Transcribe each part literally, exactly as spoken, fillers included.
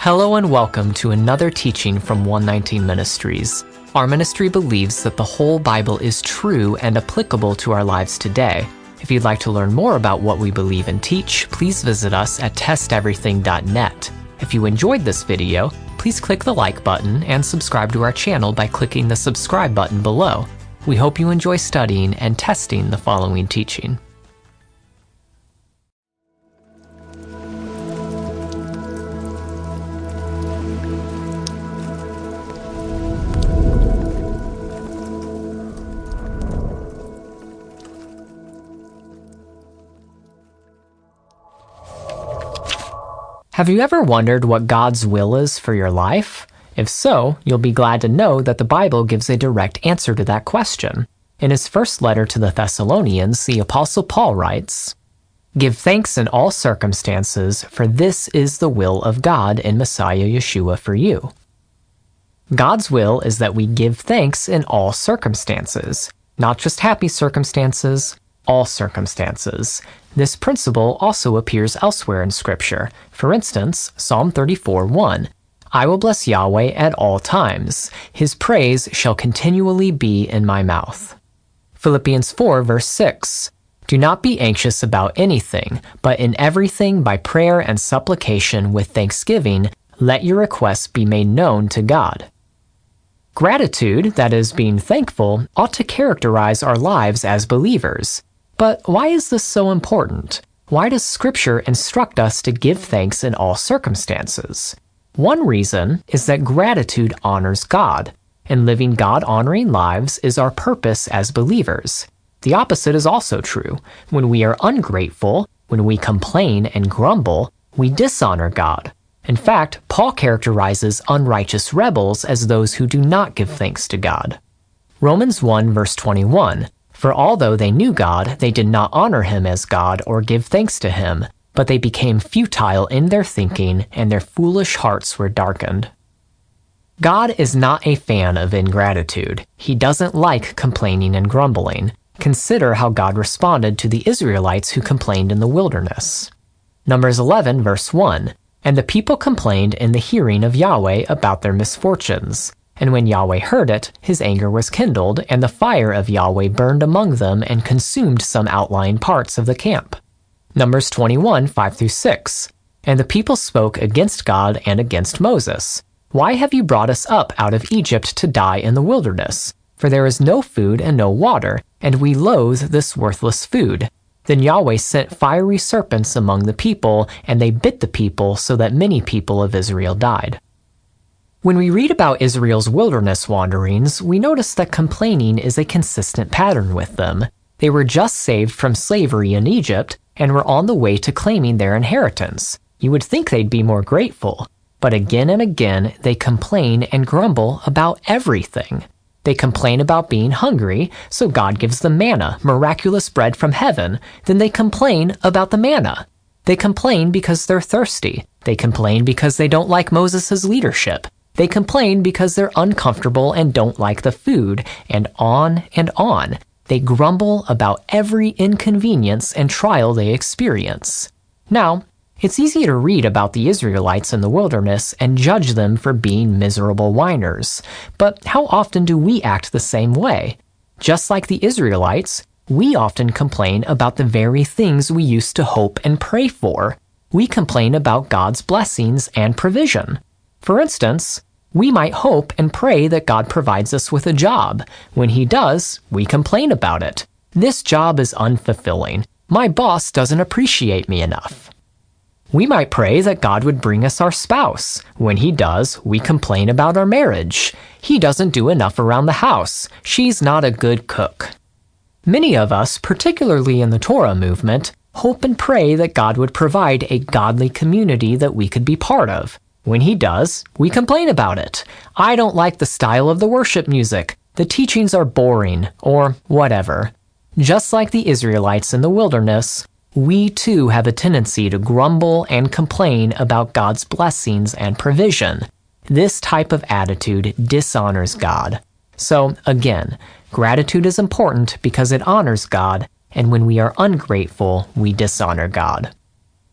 Hello and welcome to another teaching from one nineteen Ministries. Our ministry believes that the whole Bible is true and applicable to our lives today. If you'd like to learn more about what we believe and teach, please visit us at test everything dot net. If you enjoyed this video, please click the like button and subscribe to our channel by clicking the subscribe button below. We hope you enjoy studying and testing the following teaching. Have you ever wondered what God's will is for your life? If so, you'll be glad to know that the Bible gives a direct answer to that question. In his first letter to the Thessalonians, the Apostle Paul writes, "Give thanks in all circumstances, for this is the will of God in Messiah Yeshua for you." God's will is that we give thanks in all circumstances, not just happy circumstances, all circumstances. This principle also appears elsewhere in Scripture. For instance, Psalm thirty-four one, "I will bless Yahweh at all times. His praise shall continually be in my mouth." Philippians four verse six, "Do not be anxious about anything, but in everything by prayer and supplication with thanksgiving, let your requests be made known to God." Gratitude, that is, being thankful, ought to characterize our lives as believers. But why is this so important? Why does Scripture instruct us to give thanks in all circumstances? One reason is that gratitude honors God, and living God-honoring lives is our purpose as believers. The opposite is also true. When we are ungrateful, when we complain and grumble, we dishonor God. In fact, Paul characterizes unrighteous rebels as those who do not give thanks to God. Romans one verse twenty-one, "For although they knew God, they did not honor him as God or give thanks to him, but they became futile in their thinking, and their foolish hearts were darkened." God is not a fan of ingratitude. He doesn't like complaining and grumbling. Consider how God responded to the Israelites who complained in the wilderness. Numbers eleven verse one, "And the people complained in the hearing of Yahweh about their misfortunes. And when Yahweh heard it, his anger was kindled, and the fire of Yahweh burned among them and consumed some outlying parts of the camp." Numbers twenty-one five through six, "And the people spoke against God and against Moses. Why have you brought us up out of Egypt to die in the wilderness? For there is no food and no water, and we loathe this worthless food. Then Yahweh sent fiery serpents among the people, and they bit the people so that many people of Israel died." When we read about Israel's wilderness wanderings, we notice that complaining is a consistent pattern with them. They were just saved from slavery in Egypt and were on the way to claiming their inheritance. You would think they'd be more grateful, but again and again they complain and grumble about everything. They complain about being hungry, so God gives them manna, miraculous bread from heaven. Then they complain about the manna. They complain because they're thirsty. They complain because they don't like Moses' leadership. They complain because they're uncomfortable and don't like the food, and on and on. They grumble about every inconvenience and trial they experience. Now, it's easy to read about the Israelites in the wilderness and judge them for being miserable whiners. But how often do we act the same way? Just like the Israelites, we often complain about the very things we used to hope and pray for. We complain about God's blessings and provision. For instance, we might hope and pray that God provides us with a job. When he does, we complain about it. "This job is unfulfilling. My boss doesn't appreciate me enough." We might pray that God would bring us our spouse. When he does, we complain about our marriage. "He doesn't do enough around the house. She's not a good cook." Many of us, particularly in the Torah movement, hope and pray that God would provide a godly community that we could be part of. When he does, we complain about it. "I don't like the style of the worship music. The teachings are boring," or whatever. Just like the Israelites in the wilderness, we too have a tendency to grumble and complain about God's blessings and provision. This type of attitude dishonors God. So again, gratitude is important because it honors God, and when we are ungrateful, we dishonor God.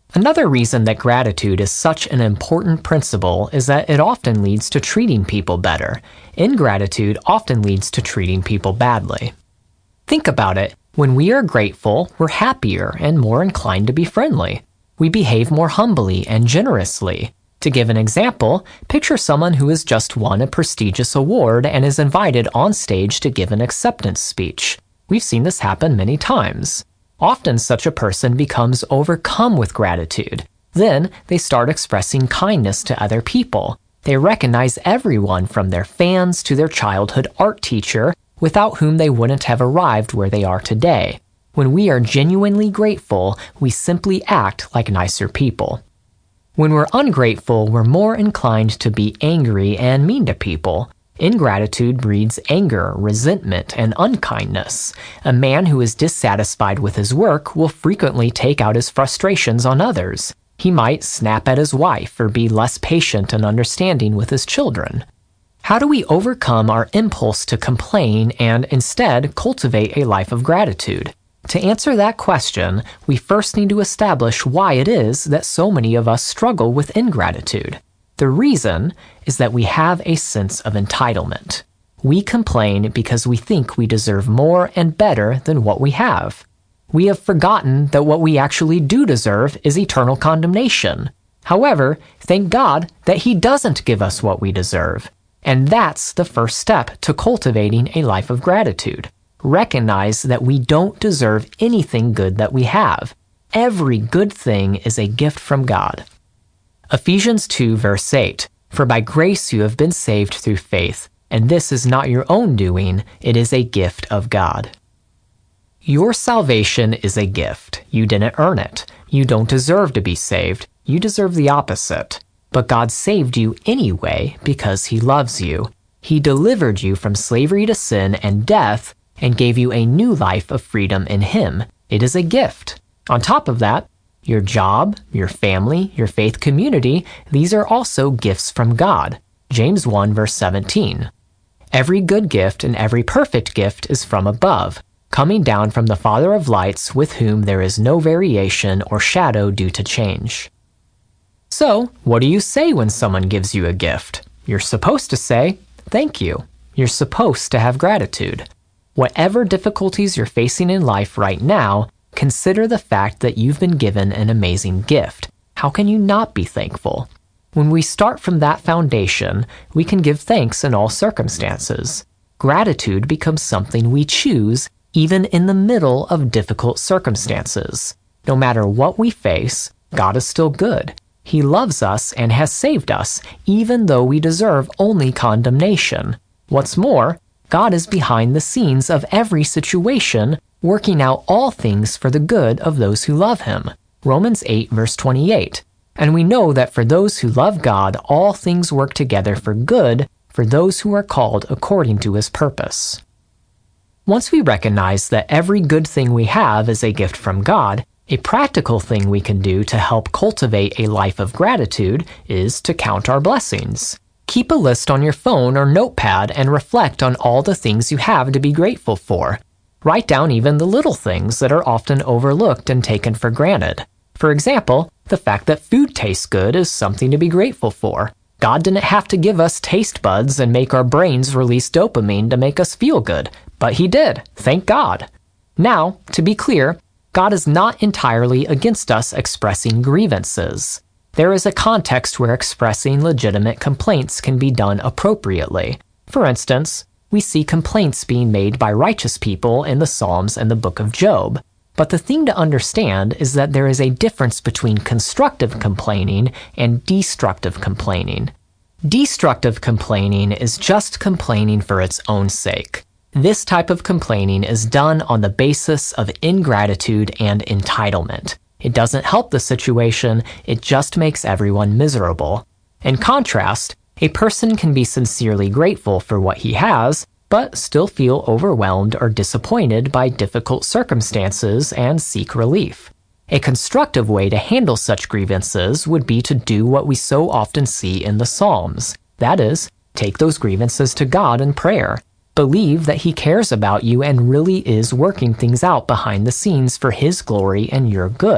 Another reason that gratitude is such an important principle is that it often leads to treating people better. Ingratitude often leads to treating people badly. Think about it. When we are grateful, we're happier and more inclined to be friendly. We behave more humbly and generously. To give an example, picture someone who has just won a prestigious award and is invited on stage to give an acceptance speech. We've seen this happen many times. Often such a person becomes overcome with gratitude. Then they start expressing kindness to other people. They recognize everyone from their fans to their childhood art teacher, without whom they wouldn't have arrived where they are today. When we are genuinely grateful, we simply act like nicer people. When we're ungrateful, we're more inclined to be angry and mean to people. Ingratitude breeds anger, resentment, and unkindness. A man who is dissatisfied with his work will frequently take out his frustrations on others. He might snap at his wife or be less patient and understanding with his children. How do we overcome our impulse to complain and instead cultivate a life of gratitude? To answer that question, we first need to establish why it is that so many of us struggle with ingratitude. The reason is that we have a sense of entitlement. We complain because we think we deserve more and better than what we have. We have forgotten that what we actually do deserve is eternal condemnation. However, thank God that He doesn't give us what we deserve. And that's the first step to cultivating a life of gratitude. Recognize that we don't deserve anything good that we have. Every good thing is a gift from God. Ephesians two verse eight, "For by grace you have been saved through faith, and this is not your own doing, it is a gift of God." Your salvation is a gift. You didn't earn it. You don't deserve to be saved. You deserve the opposite. But God saved you anyway because He loves you. He delivered you from slavery to sin and death and gave you a new life of freedom in Him. It is a gift. On top of that, your job, your family, your faith community, these are also gifts from God. James one verse seventeen. Every good gift and every perfect gift is from above, coming down from the Father of lights, with whom there is no variation or shadow due to change. So, what do you say when someone gives you a gift? You're supposed to say, thank you. You're supposed to have gratitude. Whatever difficulties you're facing in life right now, consider the fact that you've been given an amazing gift. How can you not be thankful? When we start from that foundation, we can give thanks in all circumstances. Gratitude becomes something we choose even in the middle of difficult circumstances. No matter what we face, God is still good. He loves us and has saved us, even though we deserve only condemnation. What's more, God is behind the scenes of every situation, working out all things for the good of those who love Him. Romans eight verse twenty-eight. And we know that for those who love God, all things work together for good, for those who are called according to His purpose. Once we recognize that every good thing we have is a gift from God, a practical thing we can do to help cultivate a life of gratitude is to count our blessings. Keep a list on your phone or notepad and reflect on all the things you have to be grateful for. Write down even the little things that are often overlooked and taken for granted. For example, the fact that food tastes good is something to be grateful for. God didn't have to give us taste buds and make our brains release dopamine to make us feel good, but He did, thank God. Now, to be clear, God is not entirely against us expressing grievances. There is a context where expressing legitimate complaints can be done appropriately. For instance, we see complaints being made by righteous people in the Psalms and the book of Job. But the thing to understand is that there is a difference between constructive complaining and destructive complaining. Destructive complaining is just complaining for its own sake. This type of complaining is done on the basis of ingratitude and entitlement. It doesn't help the situation, it just makes everyone miserable. In contrast, a person can be sincerely grateful for what he has, but still feel overwhelmed or disappointed by difficult circumstances and seek relief. A constructive way to handle such grievances would be to do what we so often see in the Psalms. That is, take those grievances to God in prayer. Believe that He cares about you and really is working things out behind the scenes for His glory and your good.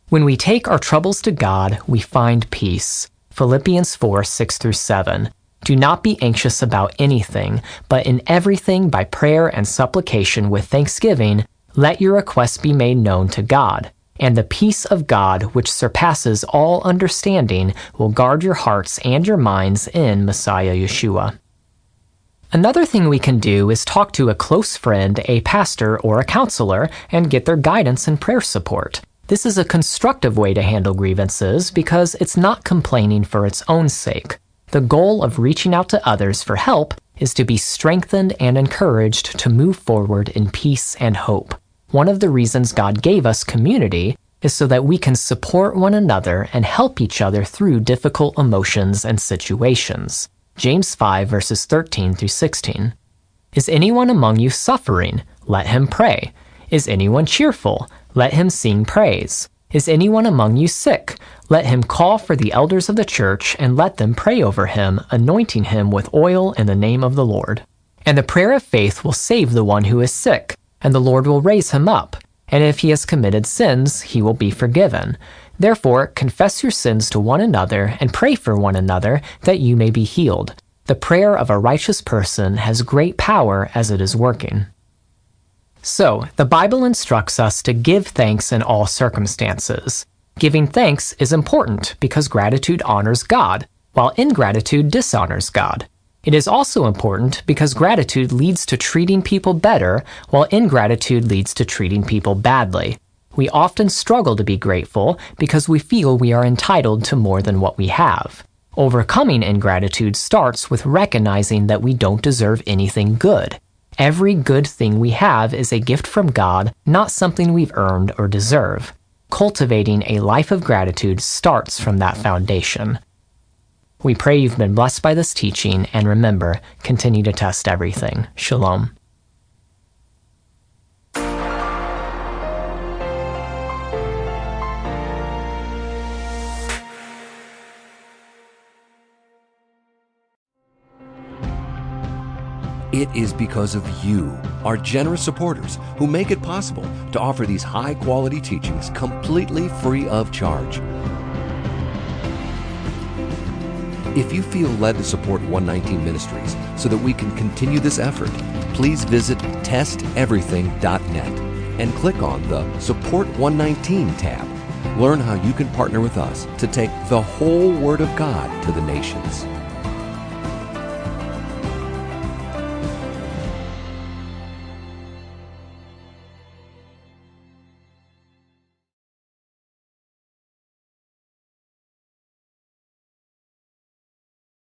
When we take our troubles to God, we find peace. Philippians four, six through seven. Do not be anxious about anything, but in everything by prayer and supplication with thanksgiving, let your requests be made known to God. And the peace of God, which surpasses all understanding, will guard your hearts and your minds in Messiah Yeshua. Another thing we can do is talk to a close friend, a pastor, or a counselor, and get their guidance and prayer support. This is a constructive way to handle grievances because it's not complaining for its own sake. The goal of reaching out to others for help is to be strengthened and encouraged to move forward in peace and hope. One of the reasons God gave us community is so that we can support one another and help each other through difficult emotions and situations. James five verses thirteen through sixteen. Is anyone among you suffering? Let him pray. Is anyone cheerful? Let him sing praise. Is anyone among you sick? Let him call for the elders of the church and let them pray over him, anointing him with oil in the name of the Lord. And the prayer of faith will save the one who is sick, and the Lord will raise him up. And if he has committed sins, he will be forgiven. Therefore, confess your sins to one another and pray for one another that you may be healed. The prayer of a righteous person has great power as it is working. So, the Bible instructs us to give thanks in all circumstances. Giving thanks is important because gratitude honors God, while ingratitude dishonors God. It is also important because gratitude leads to treating people better, while ingratitude leads to treating people badly. We often struggle to be grateful because we feel we are entitled to more than what we have. Overcoming ingratitude starts with recognizing that we don't deserve anything good. Every good thing we have is a gift from God, not something we've earned or deserve. Cultivating a life of gratitude starts from that foundation. We pray you've been blessed by this teaching, and remember, continue to test everything. Shalom. It is because of you, our generous supporters, who make it possible to offer these high-quality teachings completely free of charge. If you feel led to support one nineteen Ministries so that we can continue this effort, please visit test everything dot net and click on the Support one nineteen tab. Learn how you can partner with us to take the whole Word of God to the nations.